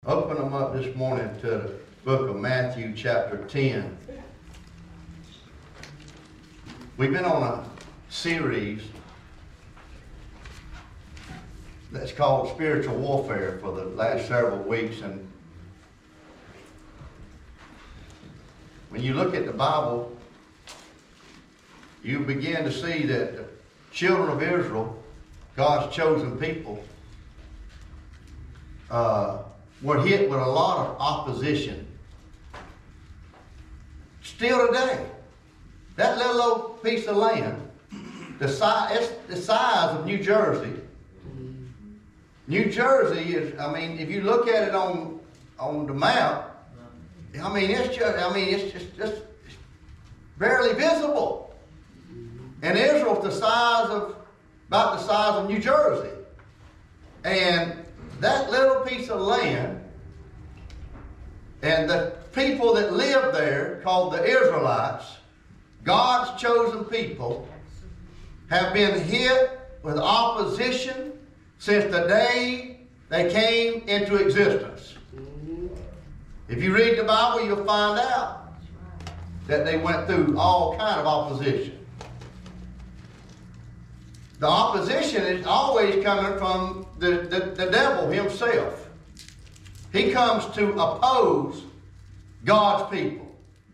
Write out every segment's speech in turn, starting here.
Open them up this morning to the book of Matthew chapter 10. We've been on a series that's called Spiritual Warfare for the last several weeks. And when you look at the Bible, you begin to see that the children of Israel, God's chosen people, were hit with a lot of opposition. Still today, that little old piece of land, it's the size of New Jersey. New Jersey is, if you look at it on the map, it's just barely visible. And Israel's about the size of New Jersey. And that little piece of land and the people that live there, called the Israelites, God's chosen people, have been hit with opposition since the day they came into existence. If you read the Bible, you'll find out that they went through all kind of opposition. The opposition is always coming from the devil himself. He comes to oppose God's people.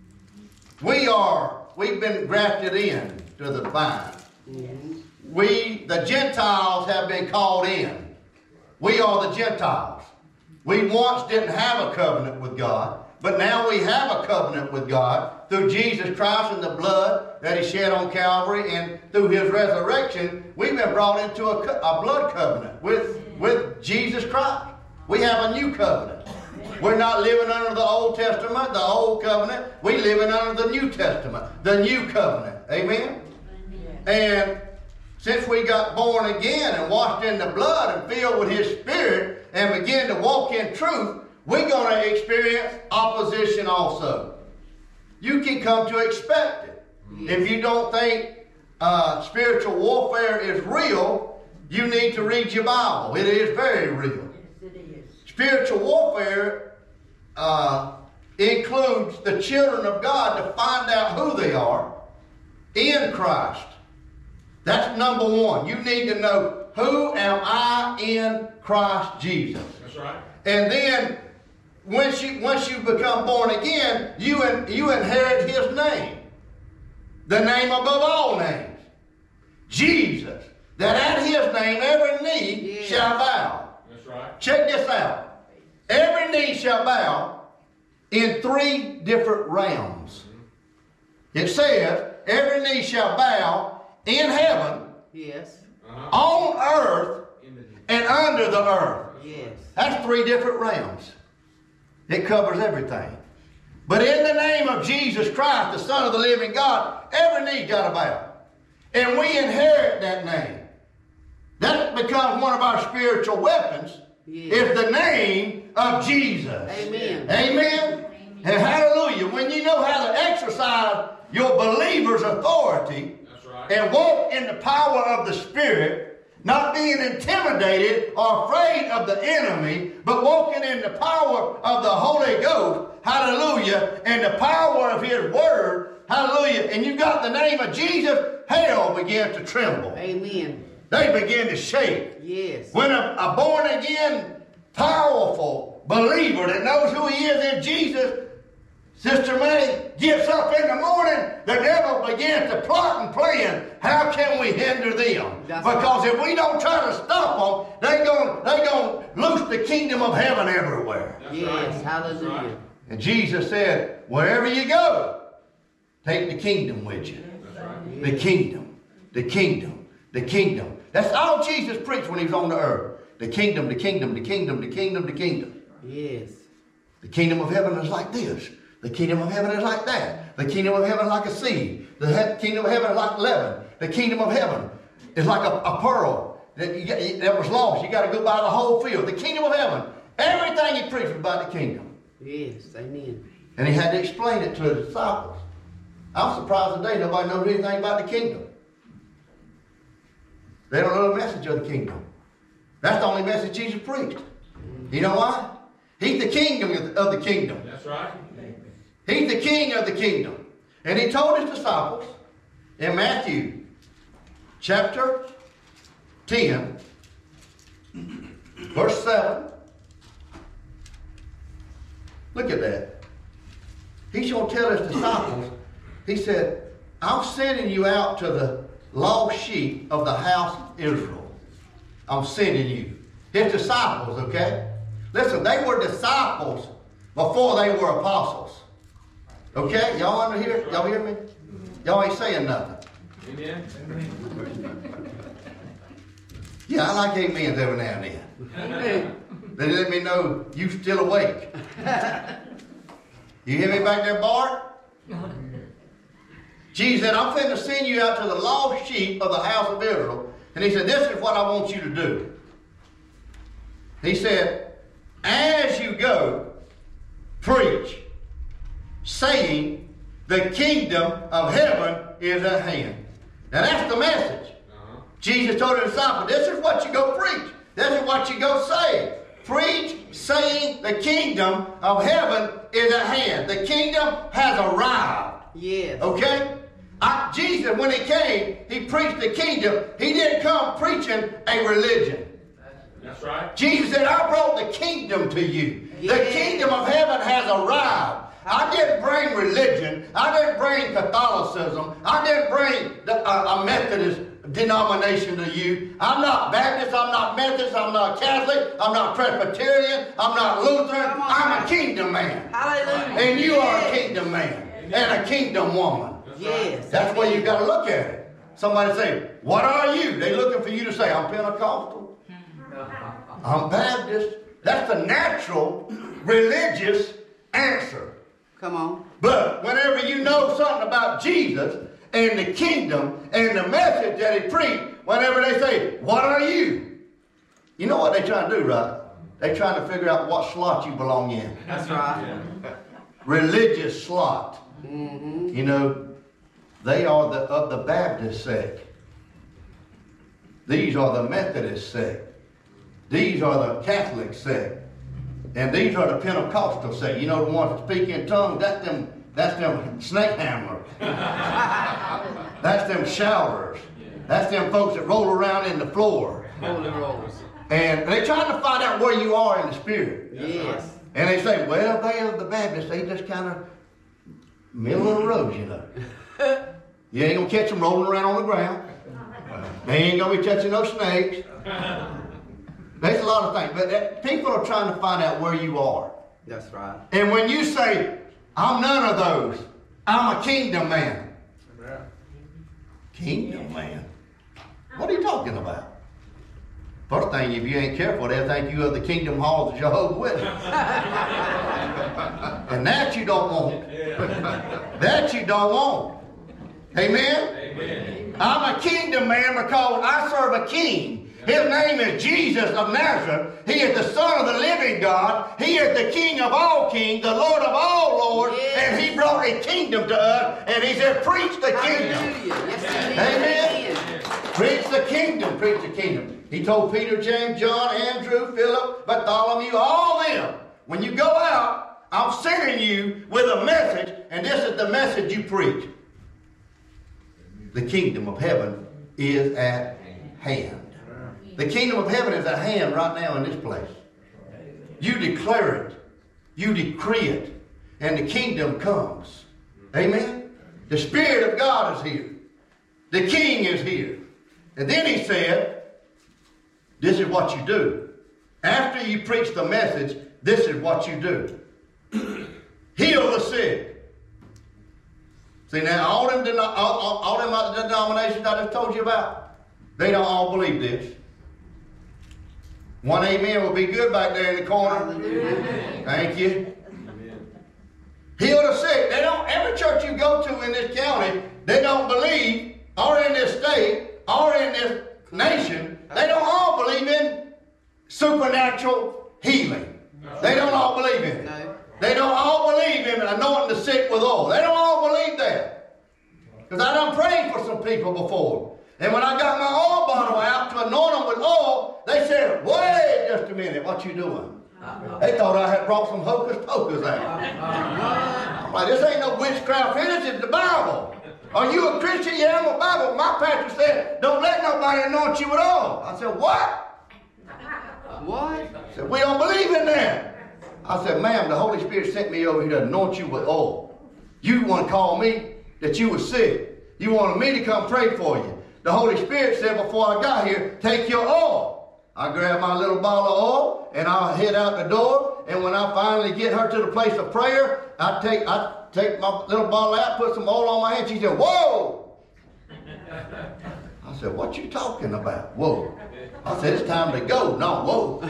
We've been grafted in to the vine. The Gentiles have been called in. We are the Gentiles. We once didn't have a covenant with God, but now we have a covenant with God through Jesus Christ and the blood that He shed on Calvary, and through His resurrection, we've been brought into a blood covenant with Jesus Christ. We have a new covenant. We're not living under the Old Testament, the Old Covenant. We're living under the New Testament, the New Covenant. Amen? And since we got born again and washed in the blood and filled with His Spirit and begin to walk in truth, we're going to experience opposition also. You can come to expect it. If you don't think spiritual warfare is real, you need to read your Bible. It is very real. Yes, it is. Spiritual warfare includes the children of God to find out who they are in Christ. That's number one. You need to know, who am I in Christ Jesus? That's right. And then once you become born again, you inherit His name. The name above all names. Jesus. That at His name every knee shall bow. That's right. Check this out. Every knee shall bow in 3 different realms. It says, every knee shall bow in heaven, on earth, and under the earth. Yes. That's 3 different realms. It covers everything. But in the name of Jesus Christ, the Son of the living God, every knee got to bow. And we inherit that name. That becomes one of our spiritual weapons, is the name of Jesus. Amen. Amen. And hallelujah. When you know how to exercise your believer's authority, that's right, and walk in the power of the Spirit, not being intimidated or afraid of the enemy, but walking in the power of the Holy Ghost, hallelujah, and the power of His Word, hallelujah, and you got the name of Jesus, hell began to tremble. Amen. They begin to shake. Yes. When a born-again, powerful believer that knows who he is in Jesus, Sister May, gets up in the morning, the devil begins to plot and plan. How can we hinder them? Because if we don't try to stop them, they're going to loose the kingdom of heaven everywhere. That's right. Hallelujah. Right. And Jesus said, wherever you go, take the kingdom with you. That's right. The kingdom, the kingdom, the kingdom. That's all Jesus preached when He was on the earth. The kingdom, the kingdom, the kingdom, the kingdom, the kingdom. Yes. The kingdom of heaven is like this. The kingdom of heaven is like that. The kingdom of heaven is like a seed. The kingdom of heaven is like leaven. The kingdom of heaven is like a pearl that was lost. You got to go by the whole field. The kingdom of heaven. Everything He preached was about the kingdom. Yes, amen. And He had to explain it to His disciples. I'm surprised today nobody knows anything about the kingdom. They don't know the message of the kingdom. That's the only message Jesus preached. You know why? He's the king of the kingdom. That's right. He's the king of the kingdom. And he told his disciples in Matthew chapter 10, verse 7. Look at that. He's going to tell his disciples, he said, I'm sending you out to the lost sheep of the house of Israel. I'm sending you. His disciples, okay? Listen, they were disciples before they were apostles. Okay? Y'all under here? Y'all hear me? Y'all ain't saying nothing. Amen. Yeah, I like amens every now and then. They let me know you still awake. You hear me back there, Bart? Jesus said, I'm finna send you out to the lost sheep of the house of Israel. And he said, this is what I want you to do. He said, as you go, preach, saying, the kingdom of heaven is at hand. Now that's the message. Jesus told his disciples, this is what you go preach. This is what you go say. Preach, saying, the kingdom of heaven is at hand. The kingdom has arrived. Yes. Okay? Jesus, when he came, he preached the kingdom. He didn't come preaching a religion. That's right. Jesus said, I brought the kingdom to you. Yes. The kingdom of heaven has arrived. I didn't bring religion. I didn't bring Catholicism. I didn't bring a Methodist denomination to you. I'm not Baptist. I'm not Methodist. I'm not Catholic. I'm not Presbyterian. I'm not Lutheran. I'm a kingdom man. Hallelujah. And you are a kingdom man and a kingdom woman. Yes. That's where you've got to look at it. Somebody say, what are you? They're looking for you to say, I'm Pentecostal. I'm Baptist. That's the natural religious answer. Come on. But whenever you know something about Jesus and the kingdom and the message that he preached, whenever they say, what are you? You know what they're trying to do, right? They're trying to figure out what slot you belong in. That's right. Religious slot. Mm-hmm. You know, they are of the Baptist sect. These are the Methodist sect. These are the Catholic sect. And these are the Pentecostal sect. You know the ones that speak in tongues? That's them snake hammerers. That's them shouters. That's them folks that roll around in the floor. Holy rolls. And they're trying to find out where you are in the spirit. Yes. And they say, well, they are the Baptists. They just kind of middle of the road, you know. You ain't going to catch them rolling around on the ground. They ain't going to be touching no snakes. There's a lot of things. But people are trying to find out where you are. That's right. And when you say, I'm none of those, I'm a kingdom man. Kingdom man? What are you talking about? First thing, if you ain't careful, they'll think you are the kingdom halls of Jehovah's Witnesses. And that you don't want. That you don't want. Amen? Amen. I'm a kingdom man because I serve a king. His name is Jesus of Nazareth. He is the Son of the living God. He is the King of all kings, the Lord of all lords. Yes. And he brought a kingdom to us. And he said, preach the kingdom. Hallelujah. Yes, Amen. Preach the kingdom. Preach the kingdom. He told Peter, James, John, Andrew, Philip, Bartholomew, all them, when you go out, I'm sending you with a message, and this is the message you preach. The kingdom of heaven is at hand. The kingdom of heaven is at hand right now in this place. You declare it. You decree it. And the kingdom comes. Amen? The Spirit of God is here. The King is here. And then he said, this is what you do. After you preach the message, this is what you do. Heal the sick. See now, all them denominations I just told you about, they don't all believe this. One amen will be good back there in the corner. Hallelujah. Thank you. Heal the sick. They don't. Every church you go to in this county, they don't believe, or in this state, or in this nation, they don't all believe in supernatural healing. They don't all believe in it. No. They don't all believe in anointing the sick with oil. They don't all believe that. Because I done prayed for some people before. And when I got my oil bottle out to anoint them with oil, they said, wait just a minute, what you doing? They thought I had brought some hocus pocus out. I'm like, this ain't no witchcraft here, this is the Bible. Are you a Christian? Yeah, I'm a Bible. My pastor said, don't let nobody anoint you at all. I said, what? What? He said, we don't believe in that. I said, ma'am, the Holy Spirit sent me over here to anoint you with oil. You want to call me that you were sick. You wanted me to come pray for you. The Holy Spirit said before I got here, take your oil. I grab my little bottle of oil and I'll head out the door. And when I finally get her to the place of prayer, I take my little bottle out, put some oil on my hand. She said, whoa. I said, what you talking about? Whoa. I said, it's time to go. No, whoa.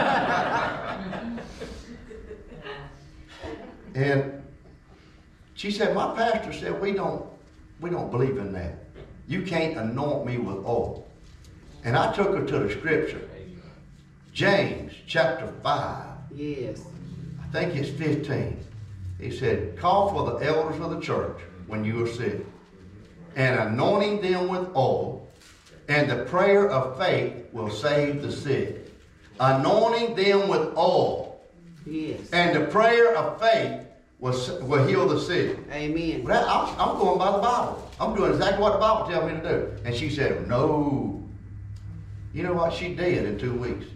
And she said, my pastor said, we don't believe in that. You can't anoint me with oil. And I took her to the scripture. James chapter 5. Yes. I think it's 15. He said, call for the elders of the church when you are sick, and anointing them with oil, and the prayer of faith will save the sick. Anointing them with oil. Yes. And the prayer of faith will heal the sick. Amen. But I'm going by the Bible. I'm doing exactly what the Bible tells me to do. And she said, no. You know what? She did in 2 weeks.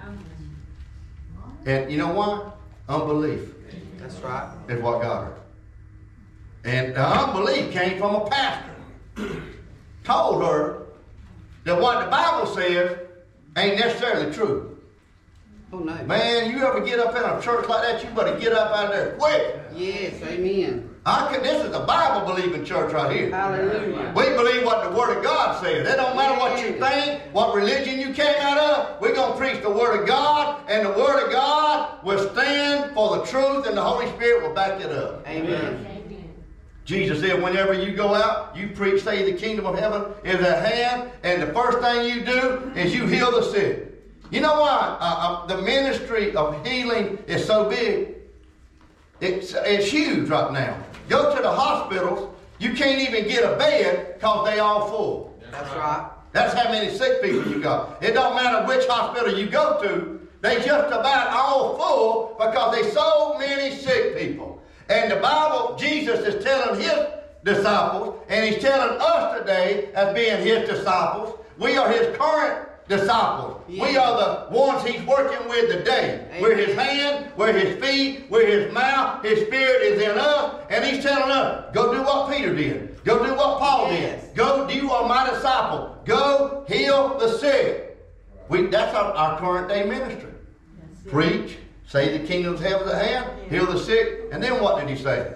And you know why? Unbelief. That's right. Is what got her. And the unbelief came from a pastor. Told her that what the Bible says ain't necessarily true. Oh, no. Man, you ever get up in a church like that, you better get up out of there quick. Yes, amen. This is a Bible-believing church right here. Hallelujah. We believe what the Word of God says. It don't matter what you think, what religion you came out of. We're going to preach the Word of God, and the Word of God will stand for the truth, and the Holy Spirit will back it up. Amen. Jesus said, whenever you go out, you preach, say the kingdom of heaven is at hand, and the first thing you do is you heal the sick. You know why the ministry of healing is so big? It's huge right now. Go to the hospitals, you can't even get a bed because they all full. That's right. That's how many sick people you got. It don't matter which hospital you go to, they just about all full because there's so many sick people. And the Bible, Jesus is telling his disciples, and he's telling us today as being his disciples, we are his current disciples. Yeah. We are the ones he's working with today. Amen. We're his hands, we're his feet, we're his mouth, his spirit is in us, and he's telling us, go do what Peter did. Go do what Paul Yes. did. Go, you are my disciple. Go heal the sick. That's our current day ministry. Preach, say the kingdom of heaven is at hand, heal the sick, and then what did he say?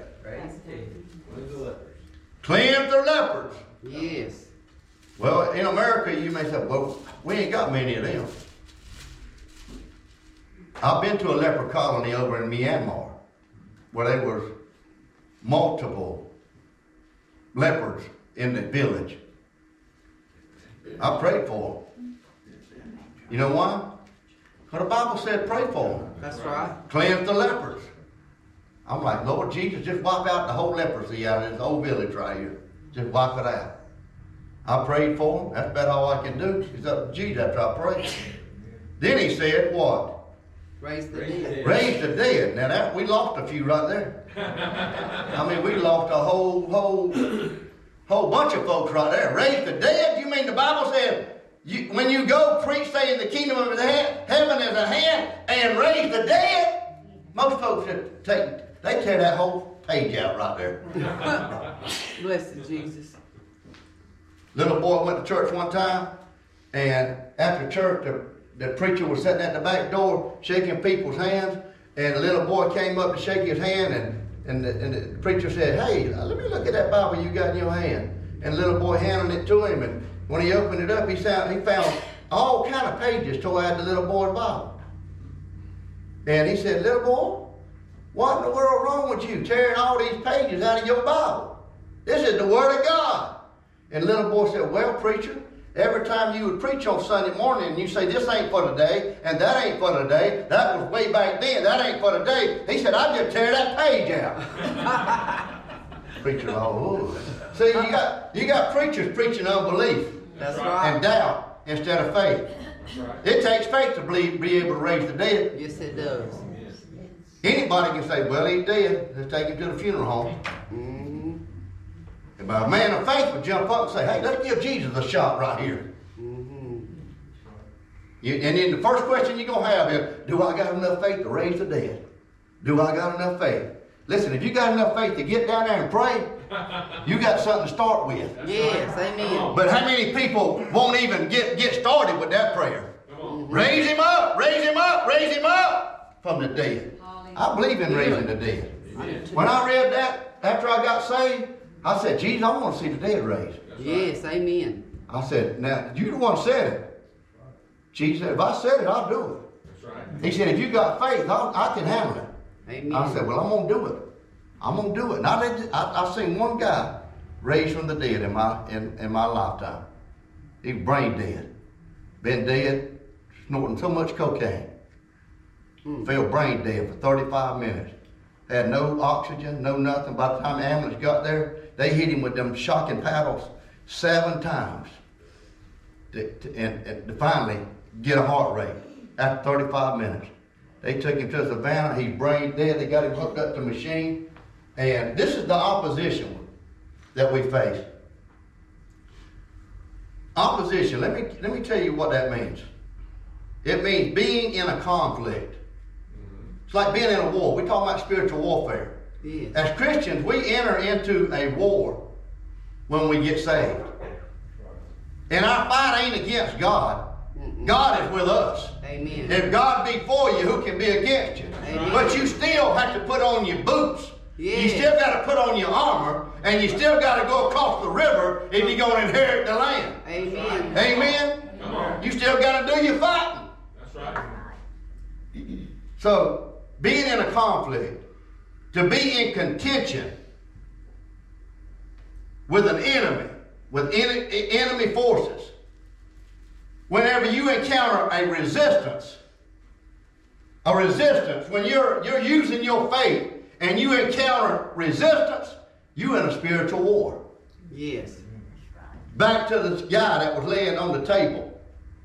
Cleanse the lepers. Yes. Well, in America, you may say, well, we ain't got many of them. I've been to a leper colony over in Myanmar where there was multiple lepers in the village. I prayed for them. You know why? Because the Bible said pray for them. That's right. Cleanse the lepers. I'm like, Lord Jesus, just wipe out the whole leprosy out of this old village right here. Just wipe it out. I prayed for him. That's about all I can do. It's up to Jesus after I prayed. Then he said, what? Raise the dead. Raise the dead. Now we lost a few right there. I mean, we lost a whole bunch of folks right there. Raise the dead? You mean the Bible said, when you go preach saying the kingdom of heaven is at hand and raise the dead? Most folks they tear that whole page out right there. Blessed Jesus. Little boy went to church one time, and after church, the preacher was sitting at the back door shaking people's hands, and the little boy came up to shake his hand, and the preacher said, hey, let me look at that Bible you got in your hand. And the little boy handed it to him, and when he opened it up, he found all kind of pages tore out the little boy's Bible. And he said, little boy, what in the world wrong with you tearing all these pages out of your Bible? This is the Word of God. And the little boy said, well, preacher, every time you would preach on Sunday morning and you say, this ain't for today, and that ain't for today, that was way back then, that ain't for today. He said, I just tear that page out. Preacher, oh. See, you got preachers preaching unbelief. That's right. And doubt. instead of faith. That's right. It takes faith to be able to raise the dead. Yes, it does. Anybody can say, well, he's dead. Let's take him to the funeral home. Mm-hmm. But a man of faith would jump up and say, hey, let's give Jesus a shot right here. Mm-hmm. And then the first question you're going to have is, do I got enough faith to raise the dead? Do I got enough faith? Listen, if you got enough faith to get down there and pray, you got something to start with. Yes, amen. But how many people won't even get started with that prayer? Come on. Raise him up, raise him up, raise him up from the dead. I believe in raising the dead. When I read that, after I got saved, I said, Jesus, I want to see the dead raised. Yes, amen. I said, now, you the one said it. Jesus said, if I said it, I'll do it. That's right. He said, if you got faith, I can handle it. Amen. I said, well, I'm going to do it. I'm going to do it. And I've seen one guy raised from the dead in my lifetime. He was brain dead. Been dead, snorting so much cocaine. Fell brain dead for 35 minutes. Had no oxygen, no nothing. By the time the ambulance got there, they hit him with them shocking paddles 7 times to finally get a heart rate after 35 minutes. They took him to Savannah. He's brain dead. They got him hooked up to a machine. And this is the opposition that we face. Opposition, let me tell you what that means. It means being in a conflict. It's like being in a war. We're talking about spiritual warfare. Yes. As Christians, we enter into a war when we get saved. And our fight ain't against God. God is with us. Amen. If God be for you, who can be against you? Amen. But you still have to put on your boots. Yes. You still got to put on your armor. And you still got to go across the river if you're going to inherit the land. Amen. Amen? Come on. You still got to do your fighting. That's right. So, being in a conflict, to be in contention with an enemy, with enemy forces, whenever you encounter a resistance, when you're using your faith and you encounter resistance, you're in a spiritual war. Yes. Back to this guy that was laying on the table.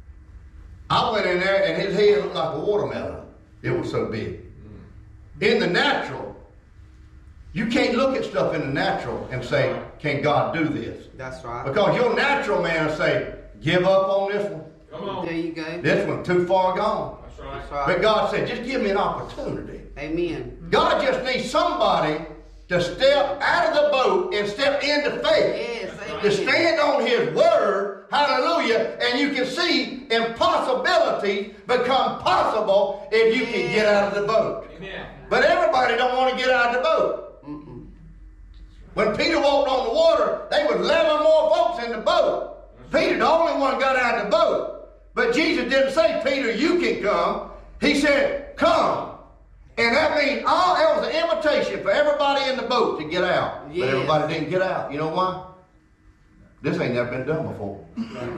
I went in there and his head looked like a watermelon. It was so big. In the natural, you can't look at stuff in the natural and say, can God do this? That's right. Because your natural man will say, give up on this one. Come on. There you go. This one's too far gone. That's right. That's right. But God said, just give me an opportunity. Amen. God just needs somebody to step out of the boat and step into faith. Yes, amen. To stand on his word, hallelujah, and you can see impossibilities become possible if you can get out of the boat. Amen. But everybody don't want to get out of the boat. When Peter walked on the water, there was 11 more folks in the boat. Peter, the only one, got out of the boat. But Jesus didn't say, Peter, you can come. He said, come. And that means it was an invitation for everybody in the boat to get out. Yes. But everybody didn't get out. You know why? This ain't never been done before.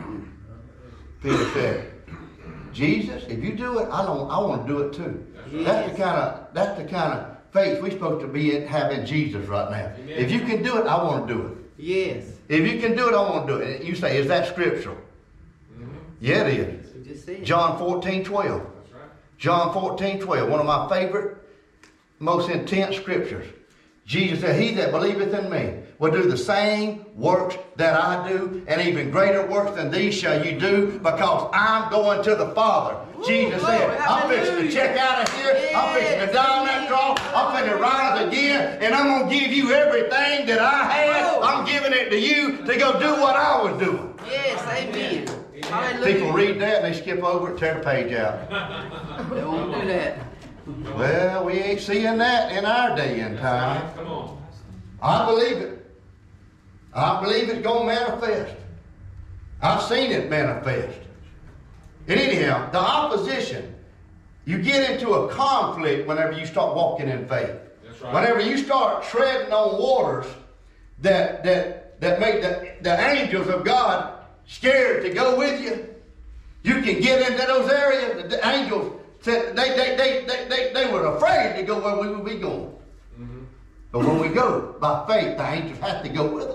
Peter said, Jesus, if you do it, I want to do it too. Yes. That's the kind of faith we're supposed to be having Jesus right now. Amen. If you can do it, I want to do it. Yes. If you can do it, I want to do it. You say, is that scriptural? Yeah, it is. You just said. John 14:12. That's right. John 14:12, one of my favorite, most intense scriptures. Jesus said, he that believeth in me will do the same works that I do, and even greater works than these shall you do, because I'm going to the Father. Jesus said, glory, I'm fixing to hallelujah. check out of here. I'm fixing to die on that cross. I'm fixing to rise again, and I'm going to give you everything that I had. Oh. I'm giving it to you to go do what I was doing. Yes, amen. Hallelujah. People read that and they skip over it, tear the page out. Don't do that. Well, we ain't seeing that in our day and time. Come on. I believe it. I believe it's going to manifest. I've seen it manifest. And anyhow, the opposition, you get into a conflict whenever you start walking in faith. That's right. Whenever you start treading on waters that make the angels of God scared to go with you, you can get into those areas. The angels said they were afraid to go where we would be going. But when we go by faith, the angels have to go with us. That's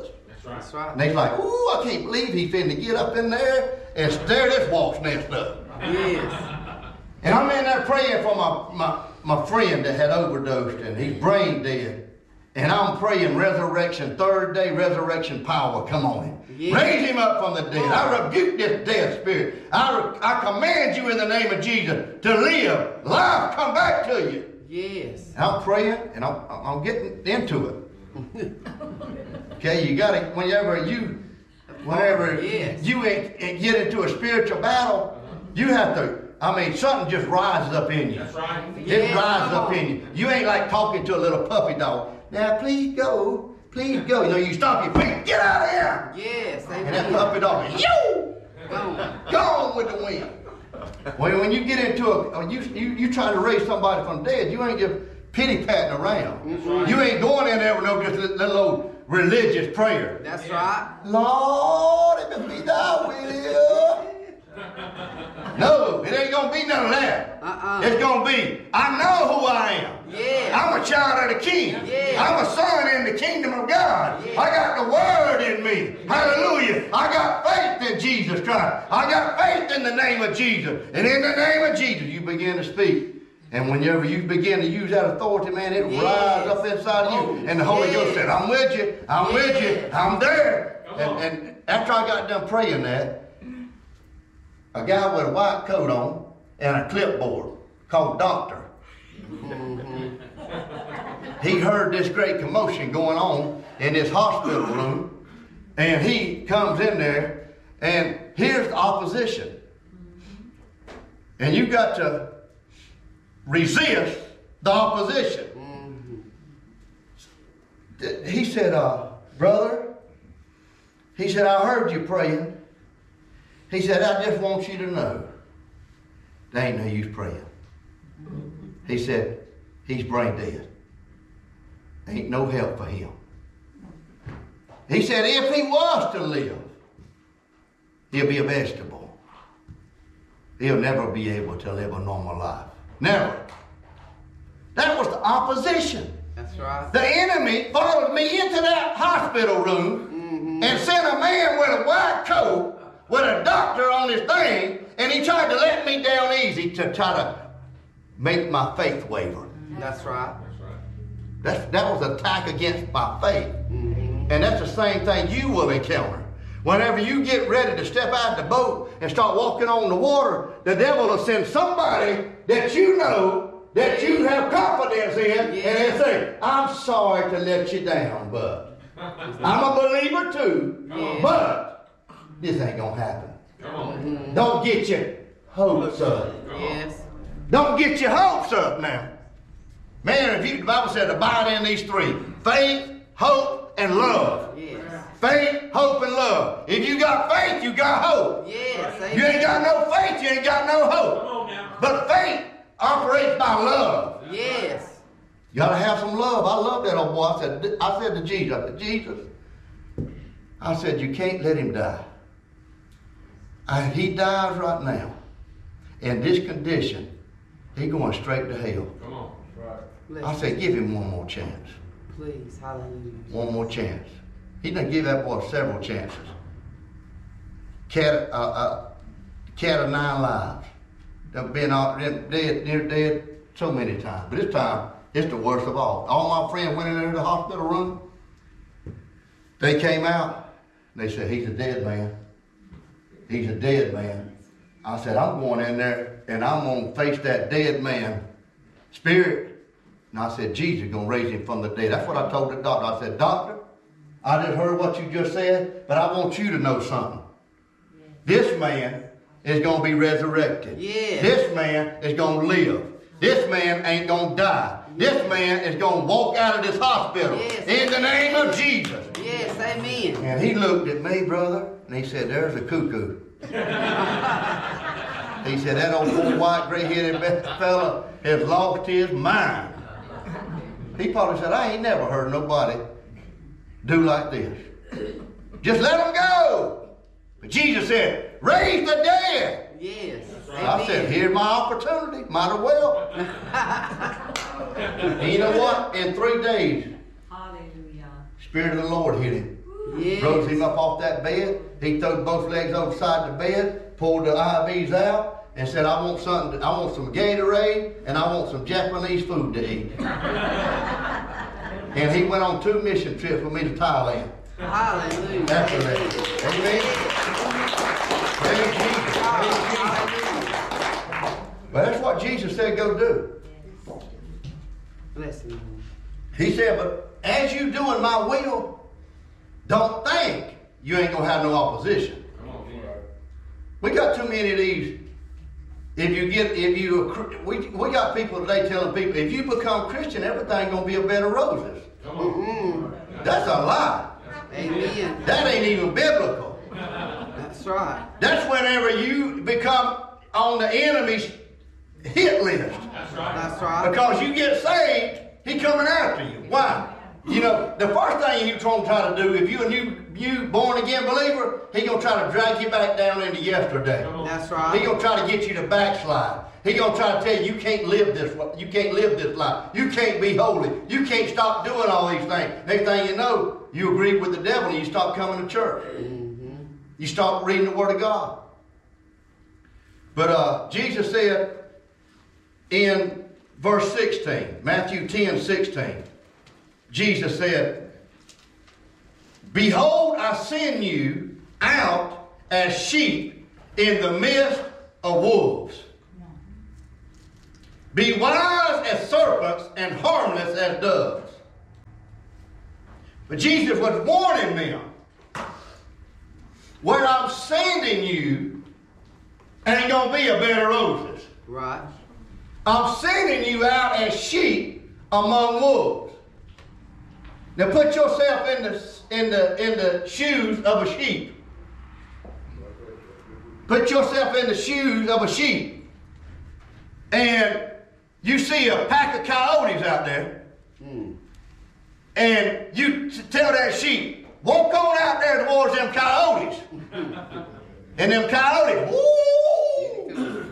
That's right. And they's like, ooh, I can't believe he finna get up in there and stir this wasp nest up. Yes. And I'm in there praying for my friend that had overdosed and he's brain dead. And I'm praying resurrection, third day resurrection power come on him. Yeah. Raise him up from the dead. I rebuke this dead spirit. I command you in the name of Jesus to live. Life come back to you. Yes. And I'm praying and I'm getting into it. Okay, you gotta, whenever you Yes. you get into a spiritual battle, you have to, something just rises up in you. That's right. It Yes, rises come up on. in you. You ain't like talking to a little puppy dog. Now, please go. Please go. You know, you stop your feet. Get out of here. Yes. And that Amen. puppy dog, yo, Go. gone with the wind. When you get into you trying to raise somebody from the dead, you ain't just pity patting around. Mm-hmm. You ain't going in there with no just little old religious prayer. That's right. Lord, if it be thy will. No, it ain't gonna be none of that. It's gonna be, I know who I am. Yeah. I'm a child of the King. Yeah. I'm a son in the kingdom of God. Yeah. I got the word in me. Hallelujah. I got faith in Jesus Christ. I got faith in the name of Jesus. And in the name of Jesus, you begin to speak. And whenever you begin to use that authority, man, it Yes. rises up inside of you. And the Holy Yes. Ghost said, I'm with you. I'm with you. Yes. I'm there. Come on. And after I got done praying that, a guy with a white coat on and a clipboard called Doctor. He heard this great commotion going on in this hospital room, and he comes in there, and here's the opposition. And you got to resist the opposition. He said, brother, he said, I heard you praying. He said, I just want you to know, there ain't no use praying. He said, he's brain dead. Ain't no help for him. He said, if he was to live, he'll be a vegetable. He'll never be able to live a normal life. Never. That was the opposition. That's right. The enemy followed me into that hospital room and sent a man with a white coat with a doctor on his thing, and he tried to let me down easy to try to make my faith waver. That's right. That was an attack against my faith. And that's the same thing you will encounter. Whenever you get ready to step out the boat and start walking on the water, the devil will send somebody that you know, that you have confidence in, and they say, I'm sorry to let you down, bud. I'm a believer too, but this ain't gonna happen. Come on. Don't get your hopes up. Yes. Don't get your hopes up now. Man, the Bible said abide in these three: faith, hope, and love. Yes. Faith, hope, and love. If you got faith, you got hope. Yes. You ain't got no faith, you ain't got no Come hope. on now. But faith operates by love. Yes. You gotta have some love. I love that old boy. I said to Jesus, I said, you can't let him die. He dies right now. In this condition, he's going straight to hell. Come on. I said, give him one more chance. Please. Hallelujah. One more chance. He done give that boy several chances. Cat of 9 lives. They've been dead so many times. But this time, it's the worst of all. All my friends went in there to the hospital room. They came out. They said, he's a dead man. He's a dead man. I said, I'm going in there and I'm going to face that dead man spirit. And I said, Jesus is going to raise him from the dead. That's what I told the doctor. I said, doctor, I just heard what you just said, but I want you to know something. This man is going to be resurrected. Yeah. This man is going to live. This man ain't going to die. This man is going to walk out of this hospital in the name of Jesus. Yes. Amen. And he looked at me, brother, and he said, there's a cuckoo. He said, that old poor white gray-headed fella has lost his mind. He probably said, I ain't never heard nobody do like this. Just let them go. But Jesus said, raise the dead. Yes. I said, here's my opportunity. Might as well. And you know what? In 3 days, Hallelujah. Spirit of the Lord hit him. Yes. Rose him up off that bed. He threw both legs over the side of the bed, pulled the IVs out, and said, I want some Gatorade, and I want some Japanese food to eat. And he went on 2 mission trips with me to Thailand. Hallelujah. After that. Amen. Praise Jesus. Praise Jesus. But that's what Jesus said go do. Bless him. He said, but as you doing my will, don't think you ain't going to have no opposition. Come on, King. We got too many of these. We got people today telling people, if you become Christian, everything going to be a bed of roses. Come on. That's a lie. Amen. That ain't even biblical. That's right. That's whenever you become on the enemy's hit list. That's right. That's right. Because you get saved, he coming after you. Why? You know, the first thing he's going to try to do, if you're a new born again believer, he's going to try to drag you back down into yesterday. That's right. He's going to try to get you to backslide. He's going to try to tell you can't live this way. You can't live this life. You can't be holy. You can't stop doing all these things. Next thing you know, you agree with the devil and you stop coming to church. Mm-hmm. You stop reading the Word of God. But Jesus said in verse 16, Matthew 10:16, Jesus said, behold, I send you out as sheep in the midst of wolves. Be wise as serpents and harmless as doves. But Jesus was warning them, where I'm sending you ain't going to be a bed of roses. Right. I'm sending you out as sheep among wolves. Now put yourself in the shoes of a sheep. Put yourself in the shoes of a sheep. And you see a pack of coyotes out there. And you tell that sheep, walk on out there towards them coyotes. And them coyotes, woo!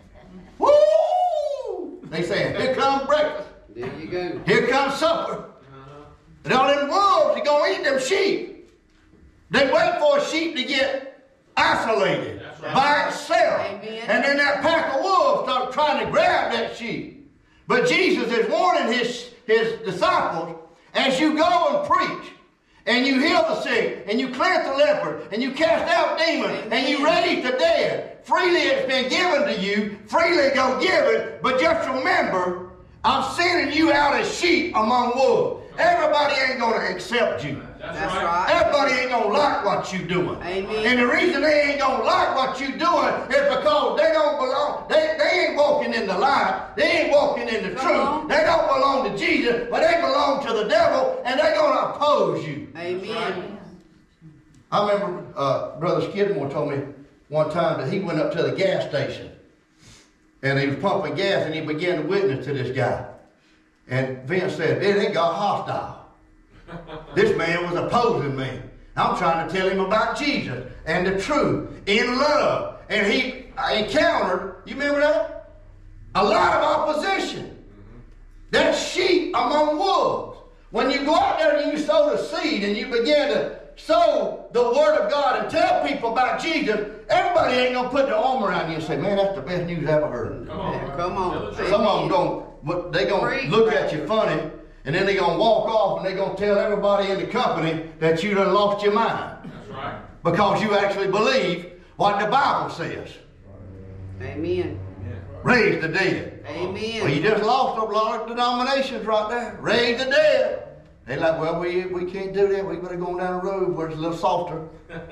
Woo! They say, here comes breakfast. There you go. Here comes supper. And all them wolves are going to eat them sheep. They wait for a sheep to get isolated right. by itself. Amen. And then that pack of wolves start trying to grab that sheep. But Jesus is warning his disciples, as you go and preach, and you heal the sick, and you cleanse the leper, and you cast out demons, Amen. and you raise the dead. Freely it's been given to you, freely go give it, but just remember, I'm sending you out as sheep among wolves. Everybody ain't going to accept you. That's right. Everybody ain't going to like what you're doing. Amen. And the reason they ain't going to like what you're doing is because they don't belong. They ain't walking in the light. They ain't walking in the truth. They don't belong to Jesus, but they belong to the devil, and they're going to oppose you. Amen. I remember Brother Skidmore told me one time that he went up to the gas station, and he was pumping gas, and he began to witness to this guy. And Vince said, it got hostile. This man was opposing me. I'm trying to tell him about Jesus and the truth in love. And he encountered, you remember that? A lot of opposition. That's sheep among wolves. When you go out there and you sow the seed and you begin to sow the Word of God and tell people about Jesus, everybody ain't going to put their arm around you and say, man, that's the best news I ever heard. Come on. Come on. Some of them they're going to look at you funny, and then they're going to walk off and they're going to tell everybody in the company that you done lost your mind. That's right. Because you actually believe what the Bible says. Amen. Raise the dead. Amen. Well, you just lost a lot of denominations right there. Raise the dead. They're like, well, we can't do that. We better go down the road where it's a little softer.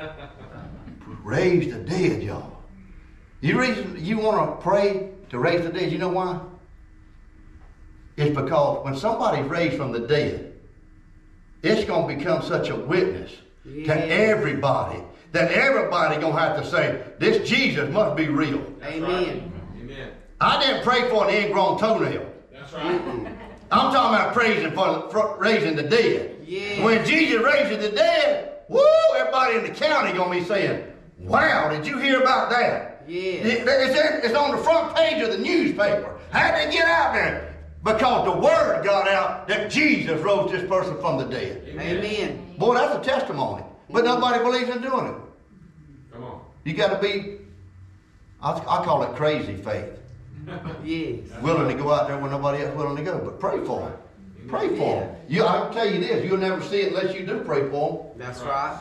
Raise the dead, y'all. You reason you want to pray to raise the dead, you know why? It's because when somebody's raised from the dead, it's going to become such a witness to everybody that everybody going to have to say, this Jesus must be real. Amen. Amen. I didn't pray for an ingrown toenail. That's right. I'm talking about praising for raising the dead. Yeah. When Jesus raises the dead, woo, everybody in the county going to be saying, wow, did you hear about that? Yeah. It's on the front page of the newspaper. How did it get out there? Because the word got out that Jesus rose this person from the dead. Amen. Boy, that's a testimony. But nobody believes in doing it. Come on. You got to be, I call it crazy faith. Yes. Willing to go out there when nobody else willing to go. But pray for them. Pray for them. I can tell you this, you'll never see it unless you do pray for them. That's right.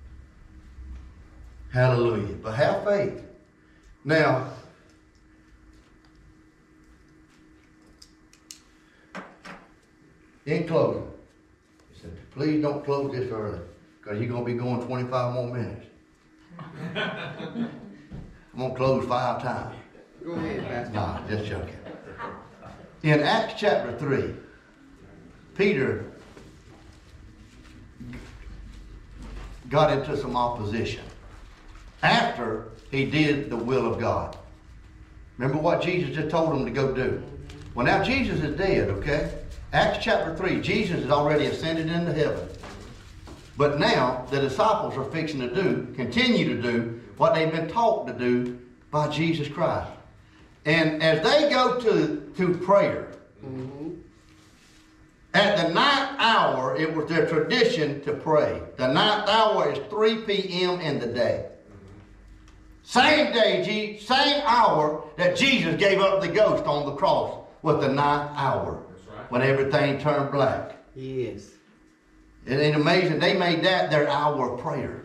Hallelujah. But have faith. Now, in closing, he said, please don't close this early, because you're going to be going 25 more minutes. I'm going to close 5 times. Go ahead, Pastor. Nah, just joking. In Acts chapter 3, Peter got into some opposition after he did the will of God. Remember what Jesus just told him to go do. Well, now Jesus is dead, okay? Acts chapter 3, Jesus has already ascended into heaven. But now the disciples are fixing to continue to do what they've been taught to do by Jesus Christ. And as they go to prayer, at the 9th hour, it was their tradition to pray. The 9th hour is 3 p.m. in the day. Same day, same hour that Jesus gave up the ghost on the cross was the 9th hour. That's right. When everything turned black. Yes. It ain't amazing? They made that their hour of prayer.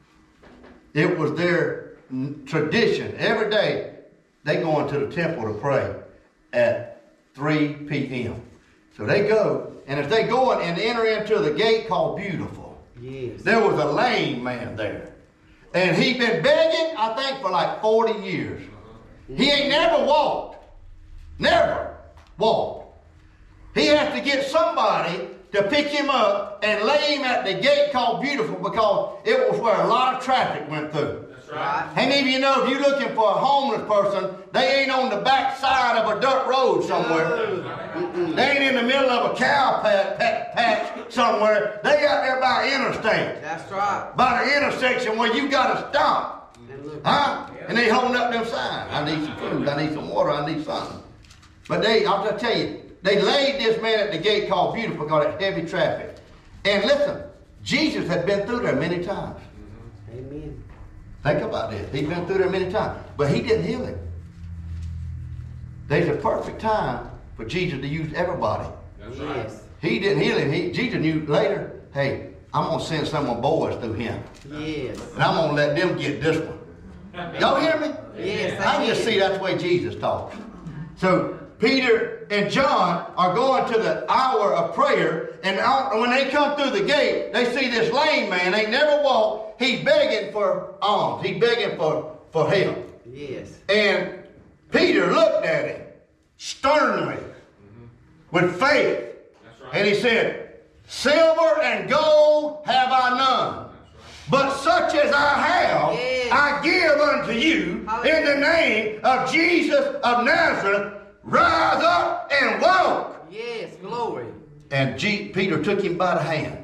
It was their tradition. Every day they go into the temple to pray at 3 p.m. So they go, and as they go and enter into the gate called Beautiful, Yes. there was a lame man there. And he'd been begging, I think, for like 40 years. He ain't never walked. Never walked. He has to get somebody to pick him up and lay him at the gate called Beautiful, because it was where a lot of traffic went through. That's right. How many of you know if you're looking for a homeless person, they ain't on the back side of a dirt road somewhere. They ain't in the middle of a cow patch somewhere. They out there by an interstate. That's right. By the intersection where you got to stop. And look. Huh? And they holding up them signs. I need some food. I need some water. I need something. But I'll just tell you, they laid this man at the gate called Beautiful because it's heavy traffic. And listen, Jesus had been through there many times. Amen. Think about this. He'd been through there many times. But he didn't heal him. There's a perfect time for Jesus to use everybody. That's right. Yes. He didn't heal him. Jesus knew later, hey, I'm going to send some of my boys through him. Yes. And I'm going to let them get this one. Y'all hear me? Yes. I just see that's the way Jesus talks. So Peter and John are going to the hour of prayer, and when they come through the gate, they see this lame man. They never walked. He's begging for alms. He's begging for help. Yes. And Peter looked at him sternly with faith. That's right. And he said, silver and gold have I none, but such as I have, Yes. I give unto you in the name of Jesus of Nazareth. Rise up and walk. Yes. Glory. And Peter took him by the hand.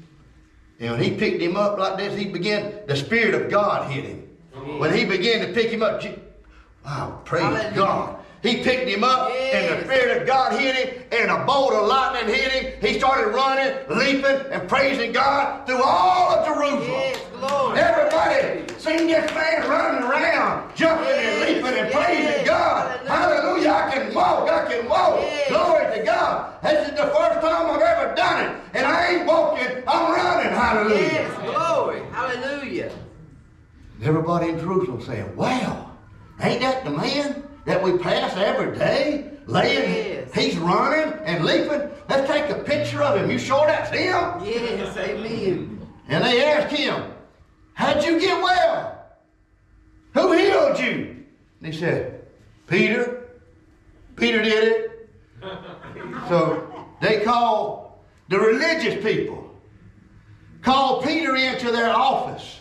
And when he picked him up like this, the Spirit of God hit him. When he began to pick him up, wow, praise Hallelujah. God. He picked him up, and the Spirit of God hit him, and a bolt of lightning hit him. He started running, leaping, and praising God through all of Jerusalem. Yes. Glory. Everybody seen this man running around, jumping and leaping and praising God. Hallelujah. I can walk. I can walk. Yes. Glory to God. This is the first time I've ever done it. And I ain't walking, I'm running. Hallelujah. Yes. Glory. Hallelujah. And everybody in Jerusalem saying, wow, ain't that the man that we pass every day? Laying, Yes. he's running and leaping. Let's take a picture of him. You sure that's him? Yes. Amen. And they asked him, how'd you get well? Who healed you? And he said, Peter. Peter did it. So they called the religious people, called Peter into their office,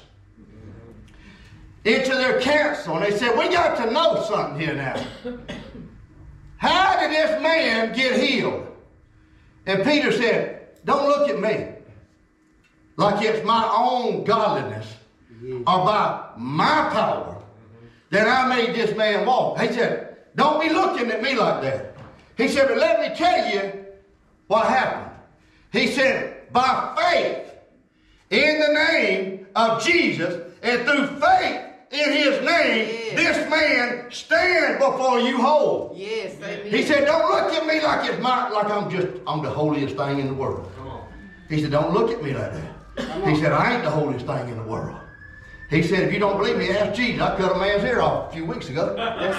into their council, and they said, we got to know something here now. How did this man get healed? And Peter said, don't look at me like it's my own godliness or by my power that I made this man walk. He said, don't be looking at me like that. He said, but let me tell you what happened. He said, by faith in the name of Jesus, and through faith in his name, this man stand before you whole. Yes, amen. He said, don't look at me like I'm the holiest thing in the world. Come on. He said, don't look at me like that. He said, I ain't the holiest thing in the world. He said, if you don't believe me, ask Jesus. I cut a man's ear off a few weeks ago. That's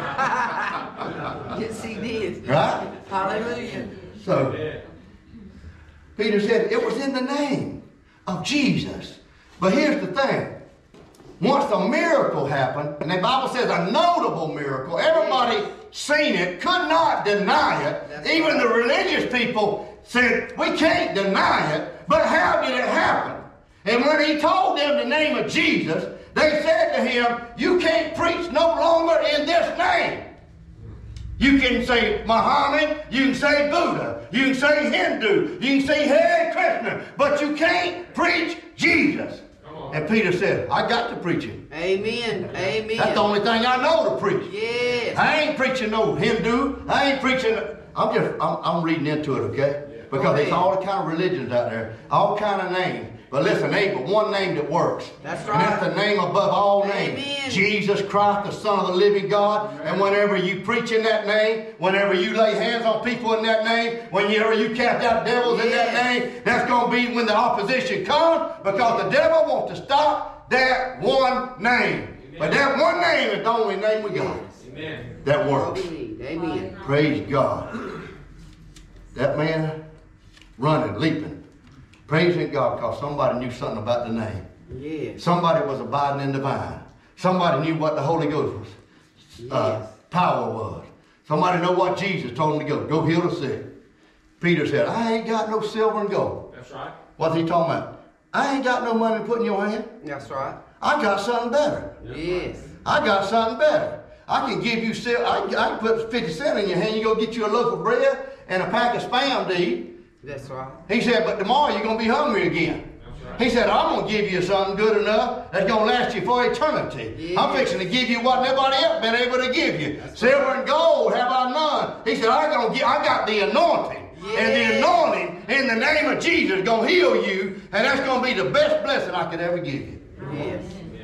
right. Yes, he did. Right? Hallelujah. So, Peter said, it was in the name of Jesus. But here's the thing. Once a miracle happened, and the Bible says a notable miracle, everybody seen it, could not deny it. That's Even right. the religious people said, we can't deny it, but how did it happen? And when he told them the name of Jesus, they said to him, you can't preach no longer in this name. You can say Muhammad, you can say Buddha, you can say Hindu, you can say Hare Krishna, but you can't preach Jesus. And Peter said, I got to preach it. Amen. Amen. That's the only thing I know to preach. Yes. I ain't preaching no Hindu. I ain't preaching. I'm reading into it, okay? Because there's all the kind of religions out there, all kind of names. But listen, there ain't but one name that works. That's And that's right. the name above all names. Amen. Jesus Christ, the Son of the living God. And whenever you preach in that name, whenever you lay hands on people in that name, whenever you cast out devils in that name, that's going to be when the opposition comes, because the devil wants to stop that one name. But that one name is the only name we got Amen. that works. Amen. Praise God. That man running, leaping, praising God because somebody knew something about the name. Yes. Somebody was abiding in the vine. Somebody knew what the Holy Ghost was, Yes. power was. Somebody know what Jesus told him to go. Go heal the sick. Peter said, I ain't got no silver and gold. That's right. What's he talking about? I ain't got no money to put in your hand. That's right. I got something better. Yes. I got something better. I can give you silver. I can put 50 cents in your hand. You go get you a loaf of bread and a pack of Spam to eat. That's right. He said, but tomorrow you're going to be hungry again. He said, I'm going to give you something good enough that's going to last you for eternity. Yes. I'm fixing to give you what nobody else been able to give you. Silver and gold have I none. He said, I got the anointing. Yes. And the anointing in the name of Jesus is going to heal you. And that's going to be the best blessing I could ever give you. Yes.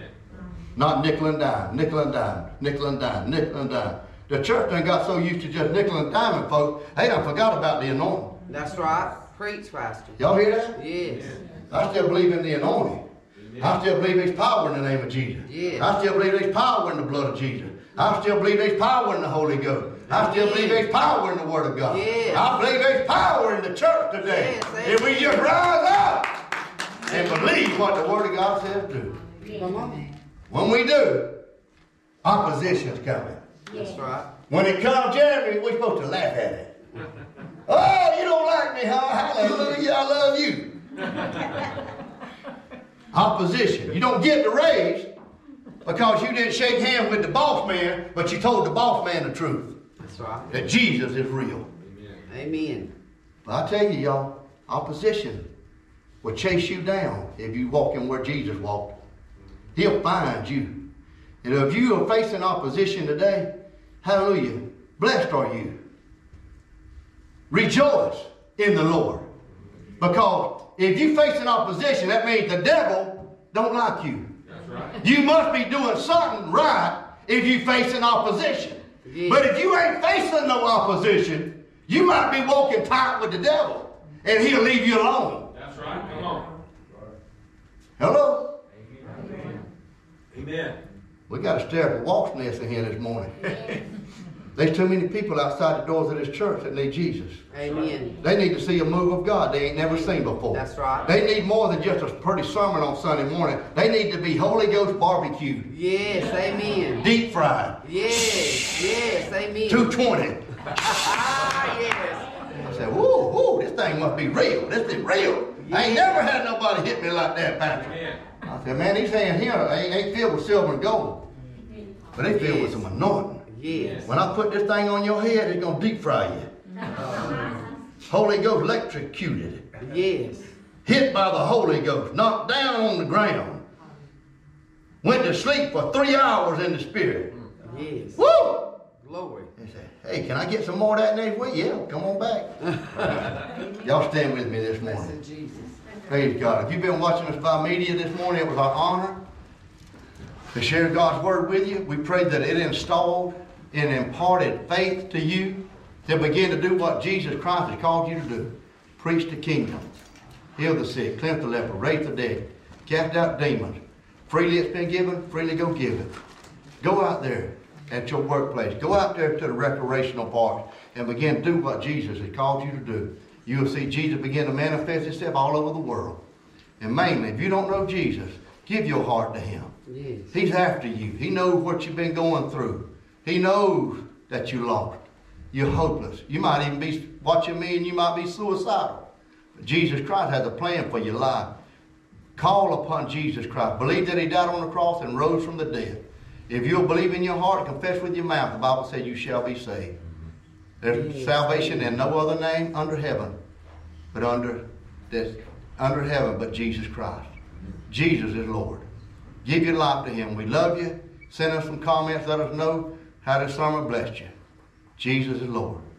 Not nickel and dime, nickel and dime, nickel and dime, nickel and dime. The church done got so used to just nickel and diming folk, they done forgot about the anointing. That's right. Preach, Pastor. Y'all hear that? Yes. I still believe in the anointing. I still believe there's power in the name of Jesus. Yes. I still believe there's power in the blood of Jesus. I still believe there's power in the Holy Ghost. I still believe there's power in the Word of God. Yes. I believe there's power in the church today. Yes, If we just rise up and believe what the Word of God says do. Come on. When we do, opposition's coming. That's right. When it comes, Jeremy, we're supposed to laugh at it. Oh, you don't like me, huh? Hallelujah, I love you. Opposition. You don't get the raise because you didn't shake hands with the boss man, but you told the boss man the truth. That's right. That Jesus is real. Amen. But I tell you, y'all, opposition will chase you down if you walk in where Jesus walked. He'll find you. And if you are facing opposition today, hallelujah, blessed are you. Rejoice in the Lord. Because if you face an opposition, that means the devil don't like you. That's right. You must be doing something right if you face an opposition. Yeah. But if you ain't facing no opposition, you might be walking tight with the devil, and he'll leave you alone. That's right. Come on. Hello? Amen. We got to stare at a wasp nest in here this morning. There's too many people outside the doors of this church that need Jesus. Amen. They need to see a move of God they ain't never seen before. That's right. They need more than just a pretty sermon on Sunday morning. They need to be Holy Ghost barbecued, Yes. Amen. deep fried, Yes. Yes. Amen. 220. Ah, yes. I said, whoa, whoa, this thing must be real. This is real. I ain't never had nobody hit me like that, Pastor. Amen. I said, man, these hands here ain't filled with silver and gold, but they filled with some anointing. Yes. When I put this thing on your head, it's going to deep fry you. Holy Ghost electrocuted. Yes. Hit by the Holy Ghost. Knocked down on the ground. Went to sleep for 3 hours in the Spirit. Yes. Woo! Glory. He said, hey, can I get some more of that next week? Yeah, come on back. Y'all stand with me this morning. Blessed Jesus. Praise God. If you've been watching us by media this morning, it was our honor to share God's word with you. We pray that it installed and imparted faith to you to begin to do what Jesus Christ has called you to do. Preach the kingdom. Heal the sick, cleanse the leper, raise the dead, cast out demons. Freely it's been given, freely go give it. Go out there at your workplace. Go out there to the recreational parks and begin to do what Jesus has called you to do. You will see Jesus begin to manifest himself all over the world. And mainly, if you don't know Jesus, give your heart to him. Yes. He's after you. He knows what you've been going through. He knows that you're lost. You're hopeless. You might even be watching me and you might be suicidal. But Jesus Christ has a plan for your life. Call upon Jesus Christ. Believe that he died on the cross and rose from the dead. If you'll believe in your heart and confess with your mouth, the Bible says you shall be saved. There's salvation in no other name under heaven, but under heaven but Jesus Christ. Jesus is Lord. Give your life to him. We love you. Send us some comments. Let us know how this sermon blessed you. Jesus is Lord.